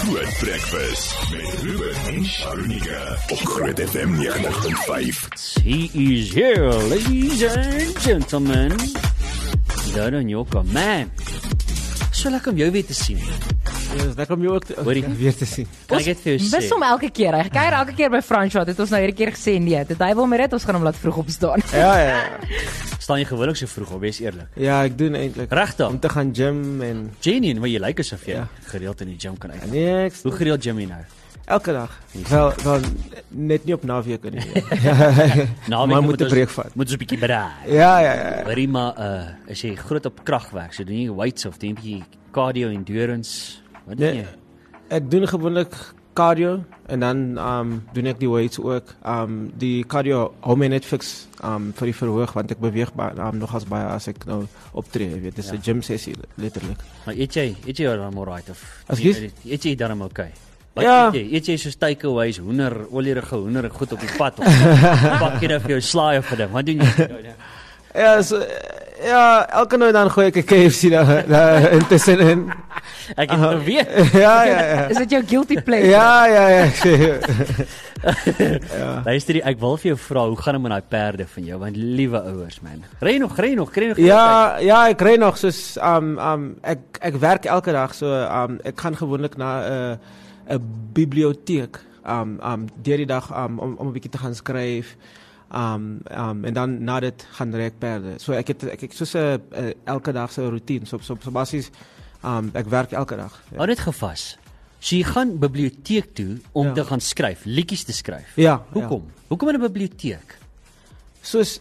Groot Breakfast met Ruben en Sharonika op Groot FM 90.5. He is here, ladies and gentlemen. Darren Joka, man. So lekker om jou weer te sien. Ja, dis lekker om jou ook weer te sien. Kan ek dit vir jou sê? Mis hom elke keer. Hy kuier elke keer by François. Het ons nou hierdie keer gesê nee. Dit hy wil my net ons gaan hom laat vroeg opstaan. Ja. Staan jy gewoonlik so vroeg op, wees eerlik. Ja, ek doen eintlik. Regtig? Om te gaan gym en Jenny, maar jy lyk asof jy gereeld in die gym kan uit. nee, Hoe gereeld gym jy nou? elke dag. Wel net nie op naweke nie. Maar moet 'n breek vat. Moet so 'n bietjie braai. Ja. Hoorie maar, as jy groot op krag werk, so doen jy weights of doen jy 'n bietjie cardio endurance? Wat doen Nee, jy? ek doen gewoonlik cardio en dan doen ek die weights ook. Die cardio hou my net fiks vir die verhoog want ek beweeg nogals baie as ek nou optree, jy weet. Dis 'n gym sessie letterlik. Maar eet jy dan alright of Ekskuus? eet jy dan okay? Wat Ja. eet jy soos takeaways, olierige hoender goed op die pad of pak jy dan vir jou slaai of geding? Wat doen jy? Ja, elke nou dan gooi ek 'n KFC daar intussenin. Ek het geweet. Ja. Is dit jou guilty pleasure? Ja. Luister, ek wil vir jou vra, hoe gaan dit met daai perde van jou? Want liewe ouers, man. Ry nog. Ja, ek ry nog soos ek werk elke dag so ek gaan gewoonlik na 'n biblioteek deur die dag om 'n bietjie te gaan skryf. En dan na dit gaan ry ek perde. So ek het soos 'n elke dag se routine. So basies ek werk elke dag. Ja. Hou dit gevas. So jy gaan biblioteek toe om te gaan skryf, liedjies te skryf. Ja. Hoekom? Hoekom in 'n biblioteek? Soos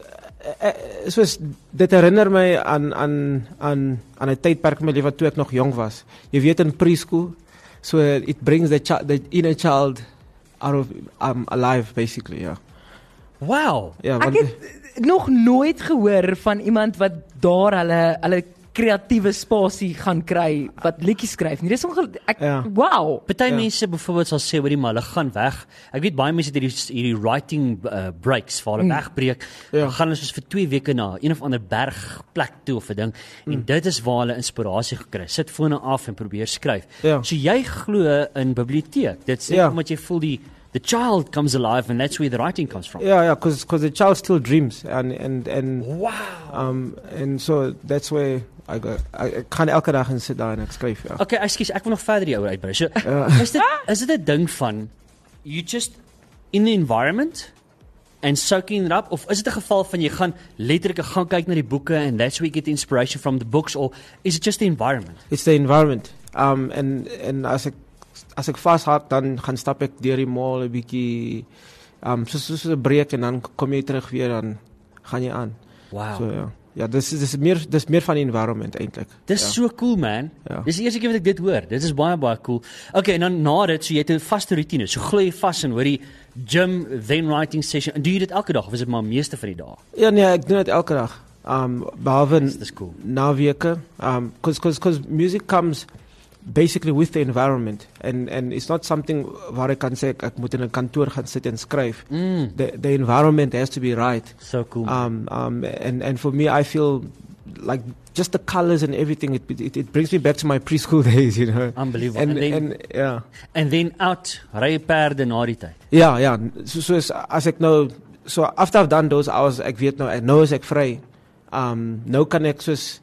dit herinner my aan 'n tydperk in my lewe toe ek nog jong was. Jy weet in preschool, so it brings the inner child out of alive basically, ja. Wow. Ja, Ek want het nog nooit gehoor van iemand wat daar hulle kreatiewe spasie gaan kry wat liedjies skryf nie. Dis wow. Party mense byvoorbeeld sal sê hoorie maar hulle gaan weg. Ek weet baie mense het hierdie writing breaks waar hulle wegbreek. Dan gaan hulle soos vir 2 weke na een of ander bergplek toe of 'n ding en dit is waar hulle inspirasie gekry. Sit fone af en probeer skryf. Ja. So jy glo in biblioteek. Dit sê omdat jy voel the child comes alive and that's where the writing comes from. Yeah, because the child still dreams and Wow. And so that's where I kan elke dag en sit daar en ek skryf, ja. Okay, ekskuus, ek wil nog verder die ou uitbrei. So, is dit 'n ding van you just in the environment and soaking it up, of is dit 'n geval van jy gaan letterlik gaan kyk na die boeke and that's where you get inspiration from the books, or is it just the environment? It's the environment. En as ek vashak dan gaan stap ek deur die mall 'n bietjie soos 'n breek en dan kom jy terug weer dan gaan jy aan. Wow. So ja. Ja, dis meer van die environment eintlik. Dis so cool, man. Ja. Dis die eerste keer wat ek dit hoor. Dit is baie cool. Okay, en dan na dit, so jy het 'n vaste routine. So glo jy vas in die gym, then writing session. En doen jy dit elke dag of is dit maar meeste van die dae? Ja nee, ek doen dit elke dag. Behalwe Dis cool. naweke. Because music comes basically with the environment and it's not something waar ek kan sê ek moet in 'n kantoor gaan sit en skryf. The environment has to be right. So cool. And for me I feel like just the colors and everything it brings me back to my preschool days, you know. Unbelievable. And then out ry perde na die tyd. Ja, so as ek nou after I've done those hours ek weet nou is ek vry. Nou kan ek soos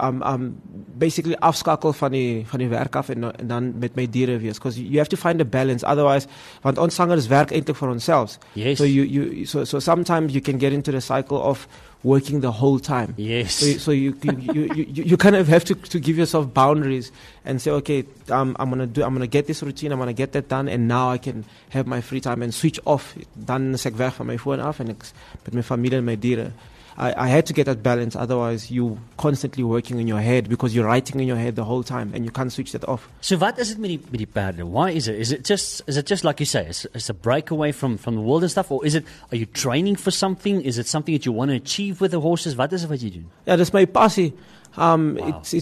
basically afskakel van die werk af en dan met my diere wees, because you have to find a balance, otherwise want ons sangers werk eintlik vir onsself. Yes. So sometimes you can get into the cycle of working the whole time. Yes. So you kind of have to give yourself boundaries and say, okay, I'm gonna get this routine, I'm gonna get that done, and now I can have my free time and switch off. Dan is ek weg van my foon af en ek met my familie en my diere. I had to get that balance, otherwise you constantly working in your head because you're writing in your head the whole time and you can't switch that off. So wat is dit met die perde? Why is it? Is it just like you say, it's a breakaway from the world and stuff, or are you training for something? Is it something that you want to achieve with the horses? Wat is it wat jy doen? Yeah, that's my passie. Wow.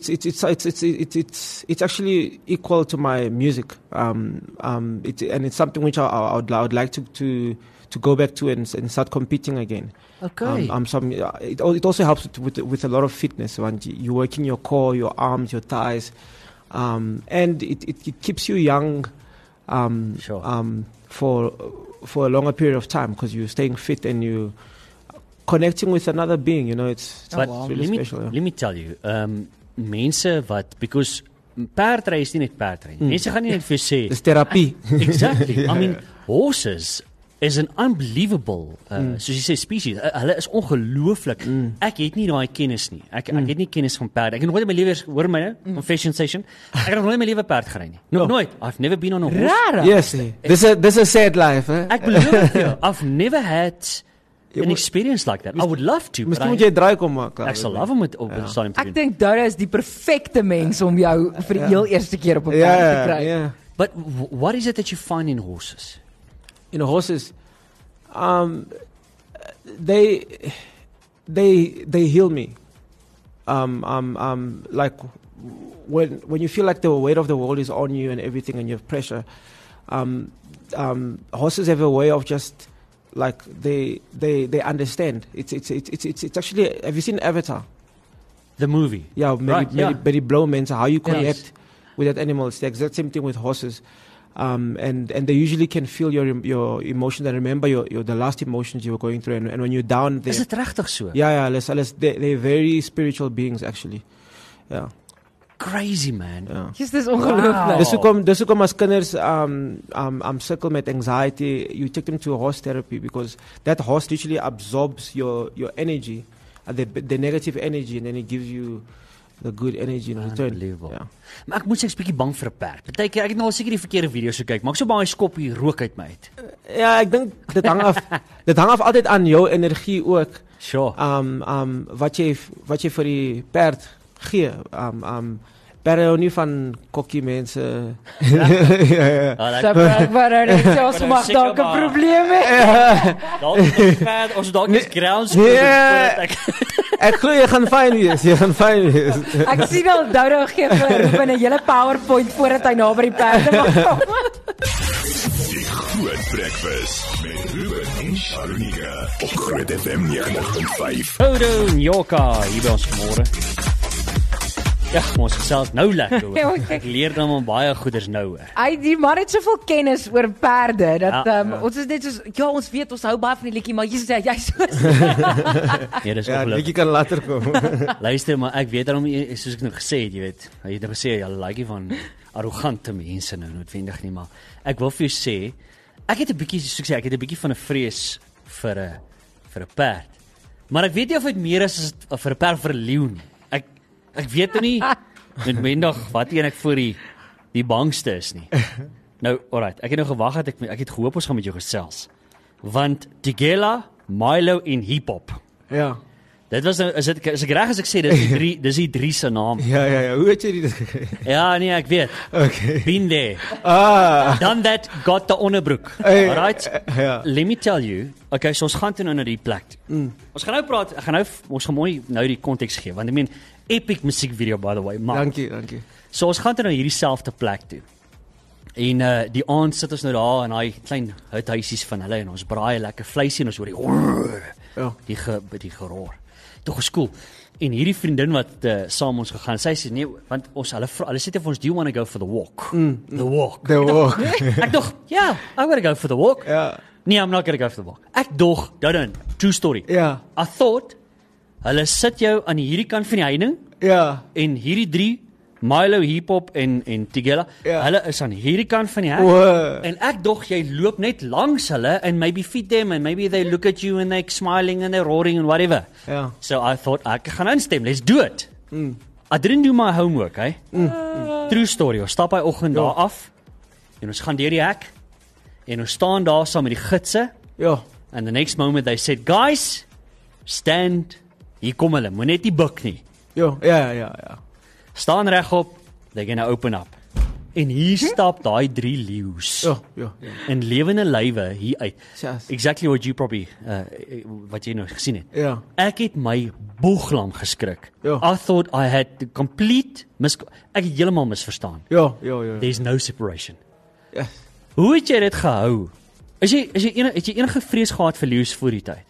It's actually equal to my music. And it's something which I would like to go back to and start competing again. Okay. It also helps with a lot of fitness. When you're working your core, your arms, your thighs, and it keeps you young Sure. For a longer period of time because you're staying fit and you connecting with another being, it's But really special. let me tell you, mense wat, because perdry is nie net perdry. Mense gaan nie net vir jou sê, Dis therapie. exactly. I mean, horses is an unbelievable, soos jy sê, species. Hulle is ongelooflik. Ek het nie daai kennis nie. Ek het nie kennis van perde. Ek het nooit in my lewe, hoor my nou, confession session. Ek het nog nooit in my lewe perd gery nie. Nooit. I've never been on a horse. Rarig. Yes, this is a sad life. Ek beloof dit jou. I've never had an experience like that. I would love to, but Miskien moet jy draai kom maak. ek sal love om dit op 'n stadium te Ek doen. dink Dodo is die perfekte mens om jou vir die heel eerste keer op 'n perd te Yeah, kry. yeah. But what is it that you find in horses? Horses, they heal me. Like when you feel like the weight of the world is on you and everything, and you have pressure. Horses have a way of just like they understand. It's actually. Have you seen Avatar? The movie. Yeah, Right, yeah. Betty Blow mense, how you connect Yes. with that animal. It's the exact same thing with horses. And they usually can feel your emotions and remember the last emotions you were going through. And when you're down, Is dit regtig so? yeah, they're very spiritual beings actually. Yeah. Crazy, man. Yeah. Dis ongelooflik. Dis hoekom as kinders sukkel met anxiety, you take them to horse therapy because that horse literally absorbs your energy, the negative energy, and then it gives you the good energy in return. Unbelievable. Yeah. Maar ek moet sê ek's bietjie bang vir 'n perd. Partykeer ek het nou al seker die verkeerde video's gekyk, maar ek so baie skop hier rook uit my uit. Ja, ek dink dit hang af altyd aan jou energie ook. Sure. Wat jy vir die perd gee. Perde hou nie van kokkie mense. ja. Maar ons mag dalk 'n probleem hê. Dalk is die perd, ons dalk is grounds Nee. Ek glo jy gaan fyn wees. Ek sien al Dodo gee vir in 'n hele PowerPoint voordat hy naby die perde mag kom. Die Groot Breakfast met Ruben en Sharunika op Groot FM 90.5. Dodo en Joka hier by ons môre. Ja, ons gesels nou lekker hoor. Ek leer dan maar baie goeders nou hoor. Die man het soveel kennis oor perde dat Ja. ons is net soos ons weet ons hou baie van die liedjie maar jy sê jy's so Nee, dis Ja, ongelukkig. bietjie kan later kom. Luister, maar ek weet daarom soos ek nou gesê het, jy weet. Jy het nou gesê jy like nie van arrogante mense nou noodwendig nie, maar ek wil vir jou sê, ek het 'n bietjie van 'n vrees vir 'n perd. Maar ek weet nie of dit meer is as vir 'n perd vir 'n leeu nie. Ek weet nie noodwendig wat een ek voor die bangste is nie. Nou, alright, ek het nou gewag dat ek het gehoop ons gaan met jou gesels. Want Tigela, Milo en Hip Hop. Ja. Dit was nou is ek reg as ek sê dis die drie se naam. Ja. Hoe het jy dit gekry? Ja, nee, ek weet. Okay. Been there. Done that, got the onderbroek. Hey, Alright? ja. Let me tell you. Okay, so ons gaan toe nou na die plek. Ons gaan nou praat, ons gaan mooi nou die konteks gee, want I mean epic musiekvideo by the way, maar. Dankie. So ons gaan toe nou hierdie selfde plek toe. En die aand sit ons nou daar in daai klein huisies van hulle en ons braai lekker vleisie en ons hoor die geroer. Toe geskool. En hierdie vriendin wat saam ons gegaan, sy sê nee, want hulle sê vir ons, do you want to go for the walk? The walk. The walk. Ek dog, yeah, I want to go for the walk. Ja. Nee, I'm not going to go for the walk. Ek dog, true story. Ja. I thought, hulle sit jou aan hierdie kant van die heining Ja. en hierdie drie, Milo, Hip Hop en Tigela, Ja. hulle is aan hierdie kant van die hek. Wow. En ek dog jy loop net langs hulle and maybe feed them and maybe they look at you and they're smiling and they're roaring and whatever. Ja. So I thought ek gaan instem, let's do it. I didn't do my homework, hey. True story. Ons stap by oggend daar af en ons gaan deur die hek en ons staan daar saam met die gidse Ja. and the next moment they said, "Guys, stand." Hier kom hulle, moet net nie buk nie. Ja. Staan regop, they're gonna open up. En hier stap daai drie leeu's Ja. in lewende lywe hier uit. Yes. Exactly what you probably wat jy nou gesien het. Ja. Ek het my boeglam geskrik. Ja. I thought I had the complete ek het heeltemal misverstaan. Ja. There's no separation. Yes. Hoe het jy dit gehou? Het jy enige vrees gehad vir leeu's voor die tyd?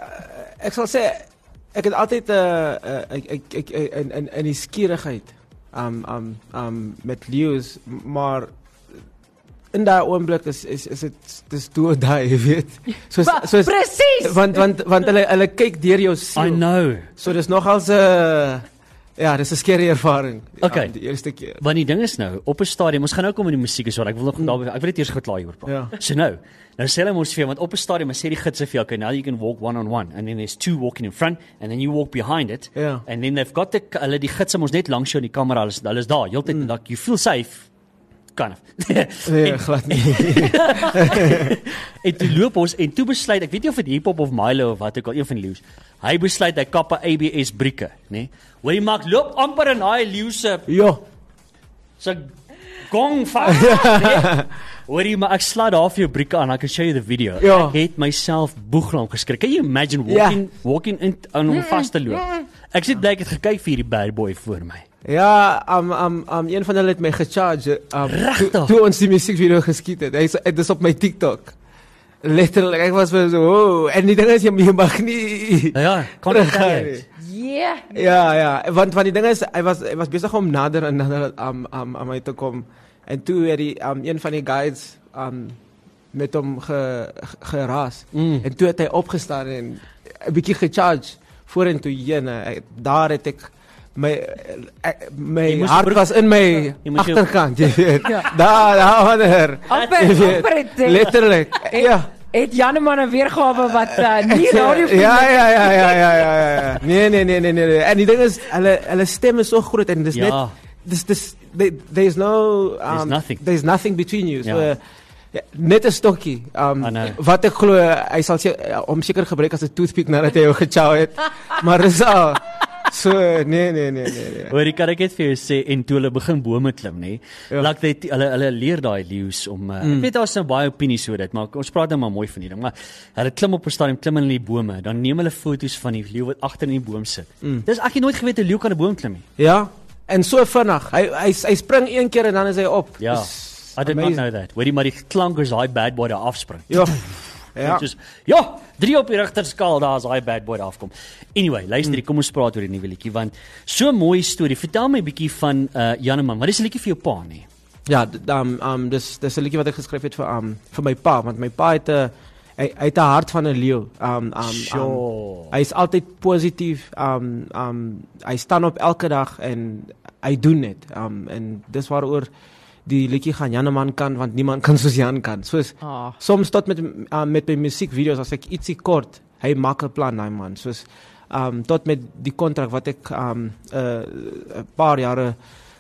Ek sal sê ek het altyd 'n nuuskierigheid met Lewis, maar in daai oomblik is dis do or die, jy weet. Soos Presies. Want hulle kyk deur jou siel. I know. So dis nogals ja, dis 'n skerry ervaring. Okay. Die eerste keer. Want die ding is nou, op 'n stadium, ons gaan nou kom in die musiek is wat ek wil nog ek wil net eers geklaai hieroor praat. Ja. So nou sê hulle mos vir jou, want op 'n stadium sê die gidse vir jou, okay, now you can walk one on one, and then there's two walking in front, and then you walk behind it, Ja. and then they've got hulle die gidse mos net langs jou in die kamera, hulle is daar, heeltyd, like, you feel safe, kind of. Nee, glad nie. En toe loop ons, en toe besluit, ek weet nie of dit hiphop of Milo of wat ook al, een van die leeu's, hy besluit, hy kap 'n ABS brieke, nee, waar jy maak, loop amper in hy leeu'se, Ja. so gong vas, nee, hoorie, maar ek sla daar vir jou brieke aan, I can show you the video, Ja. ek het myself boeglam geskrik, can you imagine walking in, aan hom vast te loop, ek sit bly ek het gekyk vir hierdie bad boy voor my, Ja, een van hulle het my gecharge Regtig? toe ons die musiekvideo geskiet het. Dit is op my TikTok. Letterlik, ek was so, wow, en die ding is, jy mag nie ja, kan ek sê, Yeah. Ja, want die ding is, hy was besig om nader en nader aan my te kom, en toe het die, een van die guides, met hom geraas, en toe het hy opgestaan en 'n bietjie gecharge, vorentoe heen, daar het ek, my hart was in my agterkant, jy weet, daar wanneer, Amper letterlik, ja. Het Janeman 'n weergawe wat nie radio Ja. Nee. En die ding is, hulle stem is so groot en dis net, there's no, there's nothing between you. So, net 'n stokkie. Wat ek glo, hy sal hom seker gebruik as 'n toothpick nadat hy jou gechow het. Maar dis al. So nee. Hoor, kan ek net vir jou sê, en toe hulle begin bome klim, nê? Like hulle leer daai leeu's om ek weet daar's nou baie opinies oor dit, maar ons praat nou maar mooi van hierdie ding. Maar hulle klim op 'n stadium, klim in die bome, dan neem hulle foto's van die leeu wat agter in die boom sit. Dis ek het nooit geweet 'n leeu kan 'n boom klim nie. Ja. En so vinnig. Hy spring een keer en dan is hy op. Ja. I did not know that. Hoorie, maar die klank is daai bad boy daar afspring. Ja. Just, 3 op die rigterskaal daar as daai bad boy daar afkom. Anyway, luister, kom ons praat oor die nuwe liedjie, want so 'n mooi storie. Vertel my 'n bietjie van Janeman. Wat is 'n liedjie vir jou pa nie? Ja, dis 'n liedjie wat ek geskryf het vir my pa, want my pa het 'n hart van 'n leeu. Sure. Hy is altyd positief. Hy staan op elke dag en hy doen dit. En dis waaroor die liedjie gaan Janeman kan, want niemand kan soos Jan kan. Soos soms tot met my musiekvideo's, as ek ietsie kort, hy maak 'n plan, daai man. Soos tot met die kontrak wat ek 'n paar jare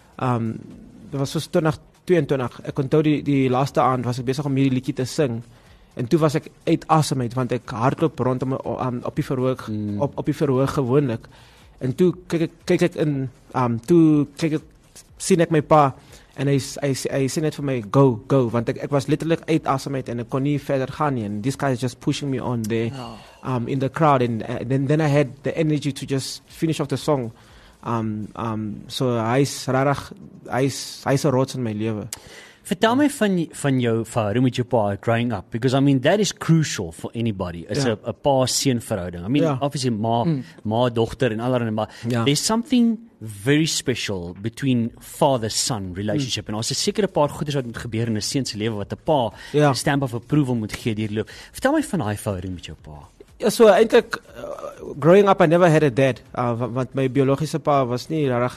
dit was soos 2022. Ek onthou die laaste aand was ek besig om hierdie liedjie te sing. En toe was ek uit asem uit, want ek hardloop rondom op die verhoog, op die verhoog gewoonlik. En toe kyk ek in sien ek my pa, en hy sê net vir my, go, want ek was letterlik uit asem uit en ek kon nie verder gaan nie, and this guy is just pushing me on there, in the crowd, and then I had the energy to just finish off the song. So hy's 'n rots in my lewe. Vertel my van jou verhouding met jou pa growing up, because I mean that is crucial for anybody. It's a pa-seun verhouding. I mean obviously ma dogter en allerlei, maar there's something very special between father-son relationship, en ons is seker 'n paar goeders wat moet gebeur in 'n seun se lewe wat 'n pa 'n stamp of approval moet gee deurloop. Vertel my van daai verhouding met jou pa. Ja, so eintlik growing up I never had a dad, want my biologiese pa was nie reg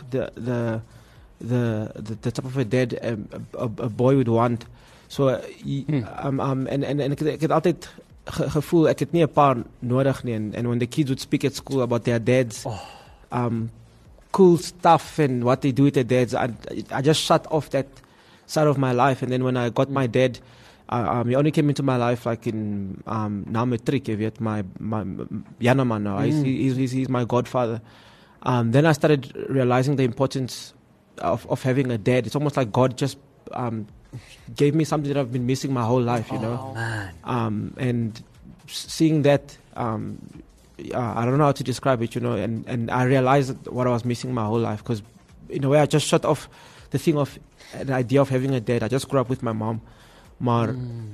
the type of a dad a boy would want. So en ek het altyd gevoel ek het nie 'n pa nodig nie, and when the kids would speak at school about their dads, cool stuff and what they do with their dads, I just shut off that side of my life. And then when I got my dad, he only came into my life like in na matriek, jy weet, my Janeman now. He's my godfather. Then I started realizing the importance of having a dad. It's almost like God just gave me something that I've been missing my whole life, you know. Man. And seeing that, I don't know how to describe it, you know, and I realized what I was missing my whole life, because in a way I just shut off the thing of the idea of having a dad. I just grew up with my mom. Maar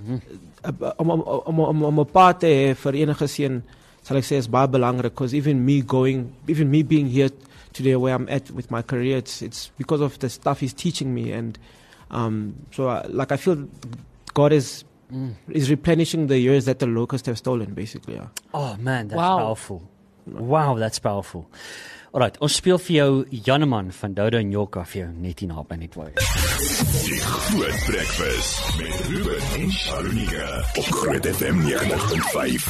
om 'n pa te hê vir enige seun, sal ek sê is baie belangrik, because even me being here today where I'm at with my career. It's because of the stuff he's teaching me, and so I feel God is replenishing the years that the locusts have stolen, basically. Yeah. Oh man, that's Wow. powerful. Wow, that's powerful. Alright, ons speel vir jou Janneman van Dodo en Joka vir jou net hier naby net waar. Die Groot Breakfast met Ruben en Sharunika op Groot FM 90.5.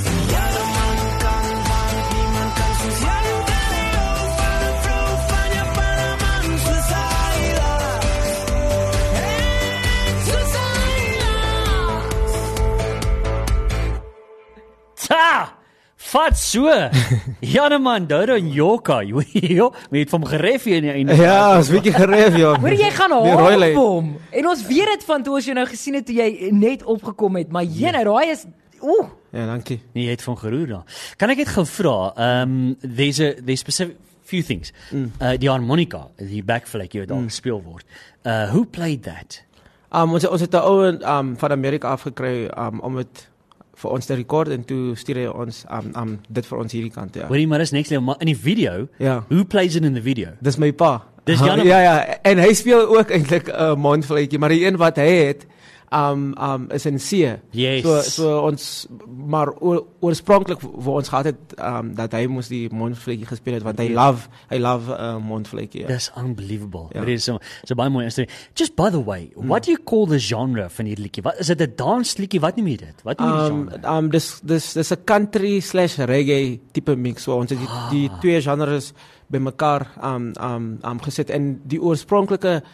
Ta! Vat so. Janneman, Dodo en Joka. Jo, het van geref hier in die einde. Ja, is 'n bietjie geref, ja. Hoor jy gaan Die haal rooilyn. op hom. En ons weet dit van toe ons jou nou gesien het toe jy net opgekom het, maar jene, daai is Ja, dankie. Nee, jy het van geroer daar. Kan ek net gou vra, there's specific few things. Die harmonica, die backflake jy daar gespeel word. Who played that? Ons het 'n ou van Amerika afgekry om dit vir ons te rekord en toe stuur hy ons dit vir ons hierdie kant, ja. Hoorie, maar dis next level, maar in die video, Ja. who plays it in the video? Dis my pa. Dis Janneman. Ja, en hy speel ook eintlik 'n mondvletjie, maar die een wat hy het is in C. Yes. So ons maar oorspronklik vir ons gehad het dat hy moes die mondvletjie gespeel het want hy love mondvletjie. Ja. That's unbelievable. Ja. It is so baie mooi instrument. Just by the way, what do you call the genre van hierdie liedjie? Wat is dit 'n dansliedjie? Wat noem jy dit? Wat noem jy die genre? Dis 'n country/reggae tipe mix. So ons het die twee genres bymekaar gesit en die oorspronklike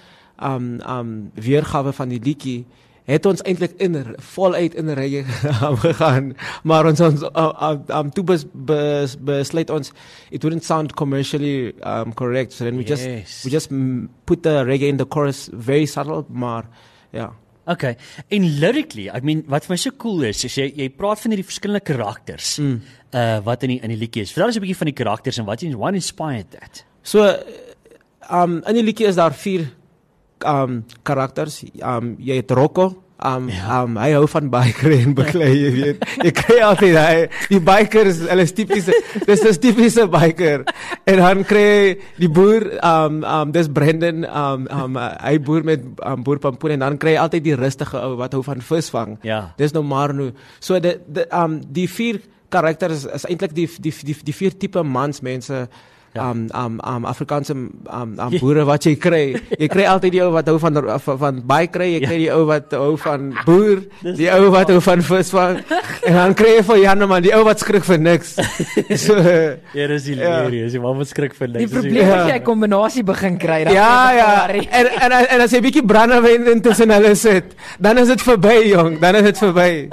weergawe van die liedjie het ons eintlik voluit in reggae gegaan, maar ons toe besluit ons it wouldn't sound commercially correct, so then we just put the reggae in the chorus, very subtle, maar ja. Okay. En lyrically, I mean, wat vir my so cool is jy praat van hierdie verskillende karakters wat in die liedjie is. Vertel ons 'n bietjie van die karakters en what inspired that? So in die liedjie is daar 4 karakters. Jy het Rocco. Hy hou van biker en beklei, jy weet. Jy kry altyd die bikers, hulle is tipiese, dis 'n tipiese biker. En dan kry die boer, dis Brendan, hy boer met boer pampoen en dan kry jy altyd die rustige ou wat hou van visvang. Ja. Dis nou Marno. So die 4 karakters is eintlik die 4 tipe mense. Afrikaanse boere wat jy kry. Jy kry altyd die ou wat hou van baie kry, jy kry die ou wat hou van boer, die ou wat hou van visvang. En dan kry jy vir Janneman, die ou wat skrik vir niks. So Ja, dis hilarious. Jy wat skrik vir die niks. probleem as jy 'n kombinasie begin kry dan. Ja. En as jy 'n bietjie brandewyn intussen hulle sit, dan is dit verby, jong. Dan is dit verby.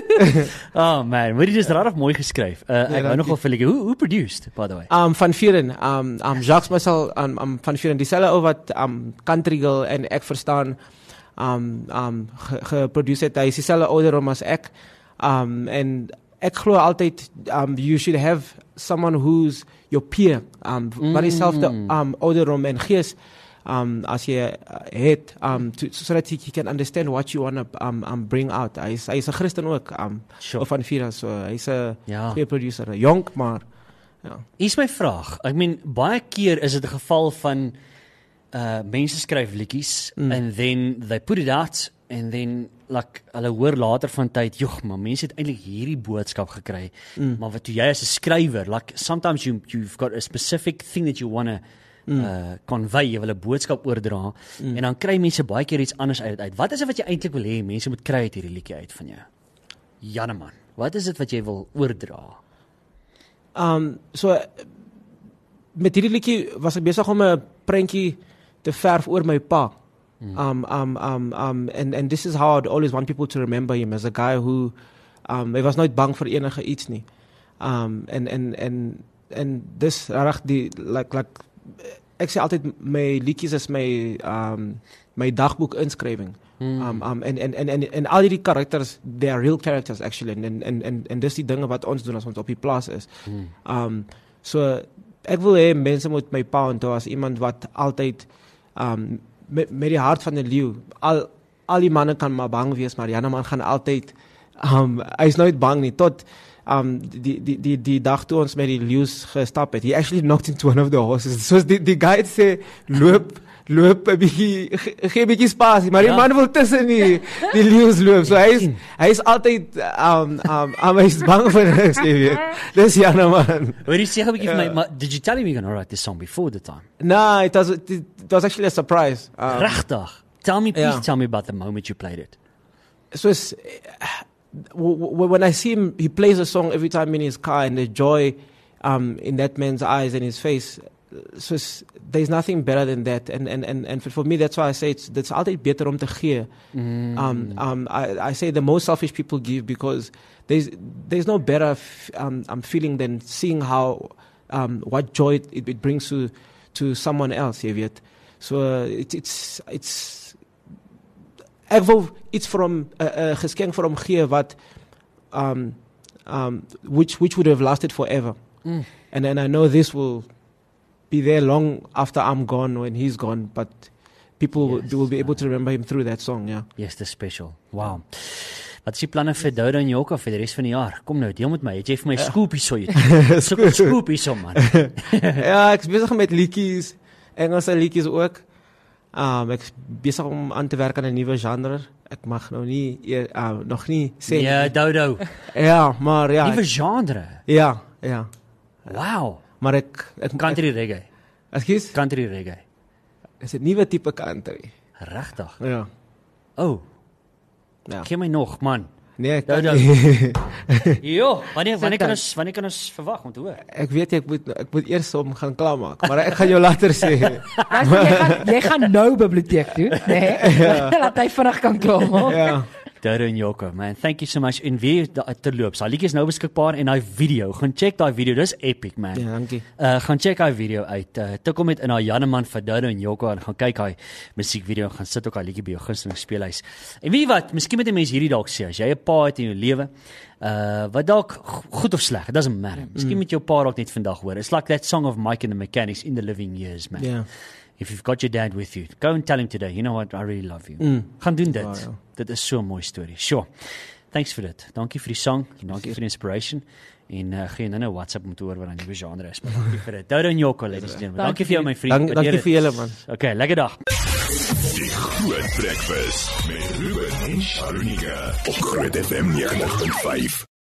Oh man, moet jy dis regtig mooi geskryf. Ek wou nogal vir who produced, by the way. Van Vieren, Jacques Marcel, van Vieren, dieselfde ou wat Country Girl en ek verstaan geproduce het. Hy is dieselfde ouderdom as ek. En ek glo altyd you should have someone who's your peer, wat dieselfde ouderdom en gees as jy het, so that he can understand what you want to bring out. Hy is 'n Christen ook, Sure. van Vieren, so hy's 'n Ja. goeie producer, jonk maar ja. Hier's my vraag. I mean, baie keer is dit 'n geval van mense skryf liedjies and then they put it out and then like hulle hoor later van tyd, "Jog, maar mense het eintlik hierdie boodskap gekry." Maar wat toe jy as 'n skrywer, like sometimes you've got a specific thing that you want to convey, jy wil 'n boodskap oordra en dan kry mense baie keer iets anders uit. Wat is dit wat jy eintlik wil hê mense moet kry uit hierdie liedjie uit van jou? Janneman, wat is dit wat jy wil oordra? So met hierdie liedjie was ek besig om 'n prentjie te verf oor my pa. And this is how I'd always want people to remember him, as a guy who hy was nooit bang vir enige iets nie. En dis reg die like ek sê altyd my liedjies is my dagboek inskrywing. En al die karakters, they are real characters actually, en dis die dinge wat ons doen as ons op die plaas is. So ek wil hê mense moet my pa onthou as iemand wat altyd met die hart van 'n leeu. Al die manne kan maar bang wees, maar Janneman gaan altyd hy is nooit bang nie tot die dag toe ons met die leeu's gestap het, he actually knocked into one of the horses. So die guide sê, loop 'n bietjie, gee 'n bietjie spasie, maar die man wil tussen die leeu's loop. So hy is altyd hy is bang vir niks, jy weet. Dis Janne man. Hoor jy sê 'n bietjie vir my, maar did you tell him you're going to write this song before the time? No, it was actually a surprise. Regtig. Please tell me about the moment you played it. So when I see him, he plays a song every time in his car, and the joy in that man's eyes and his face. So there's nothing better than that, and for me that's why I say it's altyd beter om te gee. I say the most selfish people give, because there's no better feeling than seeing how what joy it brings to someone else, jy weet. So it's ek wil iets from geskenk vir hom gee wat which would have lasted forever. And then I know this will be there long after I'm gone, when he's gone, but people will be able to remember him through that song, yeah. Yes, the special. Wow. Wat is die planne vir Doudo en Jokka vir die res van die jaar? Kom nou, deel met my. Het jy vir my scoop hierso? Scoop hierso man. Ja, ek is besig met liedjies, Engelse liedjies ook. Ek is besig om aan te werk aan 'n nuwe genre. Ek mag nou nie nog nie sê. Ja, Doudo. Ja, maar ja. Nuwe genre. Ja. Wow. Maar ek country reggae. Ekskuus? Country reggae. Is 'n nuwe tipe country. Regtig? Ja. Oh. Ja. Gee my nog, man. Nee, ek Doudo. kan Jo, wanneer kan ons verwag om te hoor? Ek weet ek moet eers hom gaan klaarmaak, maar ek gaan jou later sê. Jy gaan nou biblioteek toe, nee. Laat hy vinnig kan klaarmaak. Ja. Doudo en Jokka, man, thank you so much. En weer terloops, daai liedjie is nou beskikbaar en daai video, gaan check daai video, dis epic, man. Ja, dankie. Gaan check daai video uit. Tik hom met in daai Janneman vir Doudo en Jokka en gaan kyk daai musiekvideo, gaan sit ook daai liedjie by jou gunsteling speelhuis. En weet jy wat, miskien moet 'n mens hierdie dalk sê, as jy 'n pa het in jou lewe, wat dalk goed of sleg, it doesn't matter. Miskien moet jou pa dalk net vandag hoor. It's like that song of Mike and the Mechanics, In the Living Years, man. Ja. If you've got your dad with you, go and tell him today, you know what, I really love you. Gaan doen dit. Ja. Dit is so 'n mooi storie. Sure. Thanks vir dit. Dankie vir die song, en dankie vir die inspiration. En gee nou 'n WhatsApp om te hoor wat 'n nuwe genre is. Dankie vir dit. Doudo en Jokka, ladies and gentlemen. Dankie vir jou my vriend. Dankie vir julle man. Okay, lekker dag. Die Groot Breakfast met Ruben en Sharunika op Groot FM 90.5.